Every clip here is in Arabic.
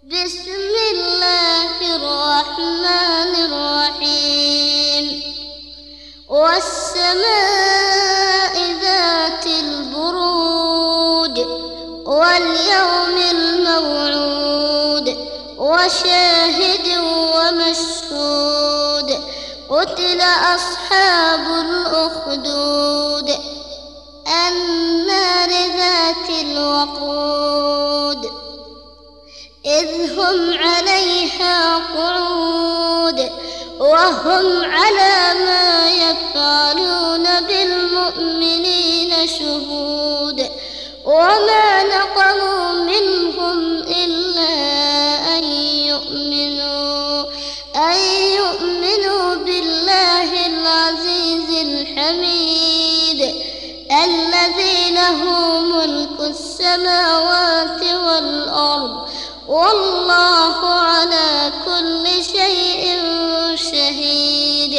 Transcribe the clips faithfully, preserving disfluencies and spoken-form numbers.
بسم الله الرحمن الرحيم والسماء ذات البروج واليوم الموعود وشاهد ومشهود قتل أصحاب الأخدود النار ذات الوقود إذ هم عليها قعود وهم على ما يفعلون بالمؤمنين شهود وما نقموا منهم إلا أن يؤمنوا أن يؤمنوا بالله العزيز الحميد الذي له ملك السماوات والأرض والله على كل شيء شهيد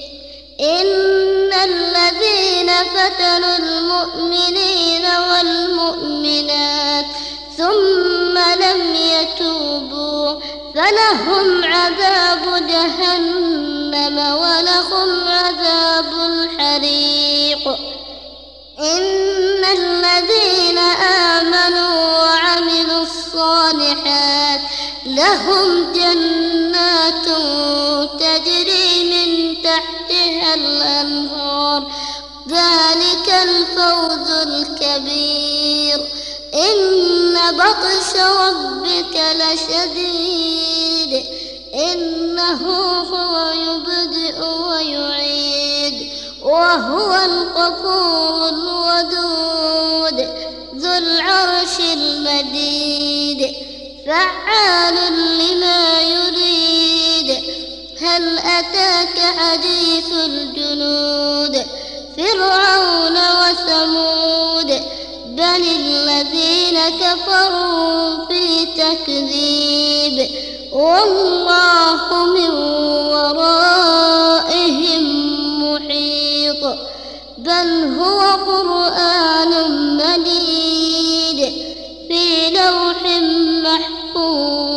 إن الذين فتنوا المؤمنين والمؤمنات ثم لم يتوبوا فلهم عذاب جهنم ولهم عذاب الحريق إن الذين آمنوا وعملوا الصالحات لهم جنات تجري من تحتها الأنهار ذلك الفوز الكبير إن بطش ربك لشديد إنه هو يبدئ ويعيد وهو الغفور الودود ذو العرش المجيد فعال لما يريد هل أتاك حديث الجنود فرعون وثمود بل الذين كفروا في تكذيب والله من ورائهم محيط بل هو قرآن مجيد في لوح محفوظ